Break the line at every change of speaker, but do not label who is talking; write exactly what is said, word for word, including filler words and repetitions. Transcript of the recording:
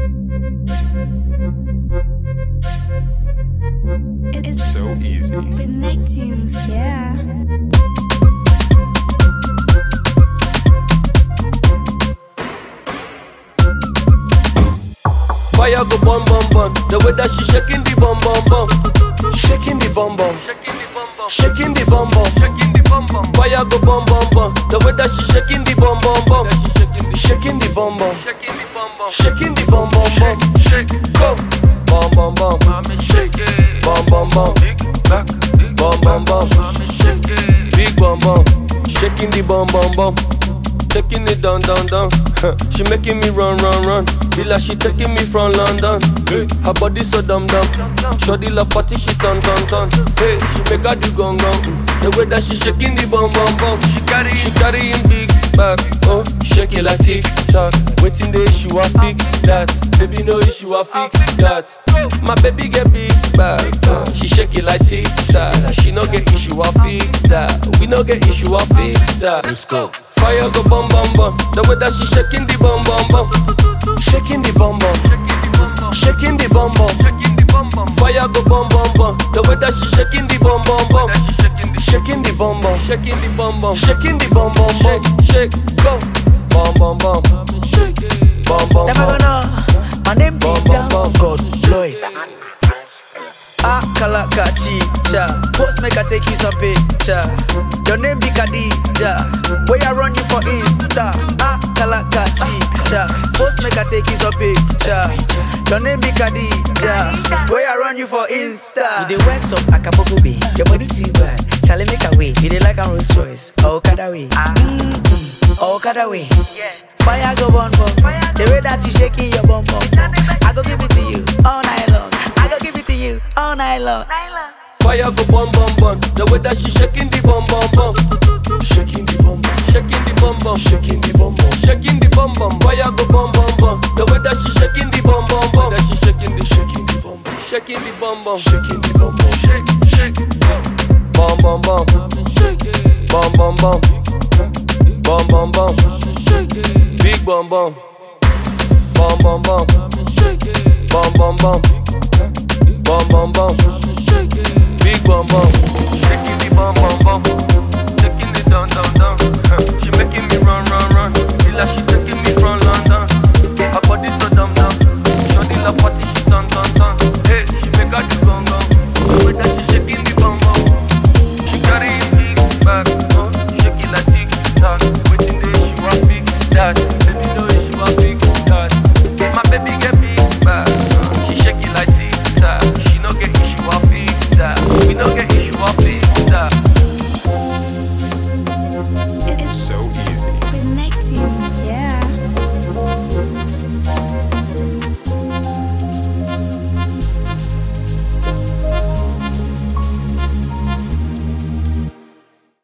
It's so easy.
The Nicktoons, yeah.
Fire go bum bum bum. The way that she shaking the bum bum bum, shaking the bum bum, shaking the bum bum, shaking the bum bum. Fire go bum bum bum. The way that she shaking the bum bum bum, shaking the bum bum, shaking the bum bum bum. Shake, go, bum bum bum, shake, bum bum bum, bum bum bum, shake, big bum bum, shaking the bum bum bum. Taking it down, down, down. She making me run, run, run. Be like she taking me from London. Hey, her body so dumb, dumb. Shorty love party, she turn, turn, turn. Hey, she make her do gong, gong. The way that she shaking the bum, bum, bum. She carry, she carry in big bag. Oh, shake it like tick tock. Waiting the issue, I fix that. Baby, no issue, I fix that. My baby get big bag. Uh, she shake it like tick tock. She no get issue, I fix that. We no get issue, I fix that. Let's go. Fire go bum bum bum. The way that she shaking the bum bum bum, shaking the bum bum, shaking the bum bum. Fire go bum bum bum. The way that she shaking the bum bum bum, shaking the bum bum, shaking the bum bum, shaking the bum bum. Shake, shake, go, bum bum bum, shake, bum bum.
Never gonna. My name be Dance God Lloyd. Ah, Kalaka Chicha. Post make I take you some picture. Your name be Khadija. Where I run you for Insta. Ah, Kalaka Chicha. Post make I take you some picture. Your name be Khadija. Where I run you for Insta.
You the west of Acapulco Bay. Your body too bad. Charlie make a way. You dey like a Rolls Royce. Oh, kada way. Mm-hmm. Oh, kada way. Fire go bum bum. The way that you shaking your bum bum. I go give it to you all night long. I go give it to you all night long.
Fire go bum bum bum. The way that she shaking the bum bum bum, shaking the bum bum, shaking the bum bum, shaking the bum bum, shaking the bum bum. Fire go bum bum bum. The way that she shaking the bum bum bum, that she shaking the shaking the bum bum, shaking the bum bum, shaking the bum bum, shake shake bum bum bum, shake bum bum bum, bum bum bum, shake big bum bum, bum bum bum, shake bum bum bum.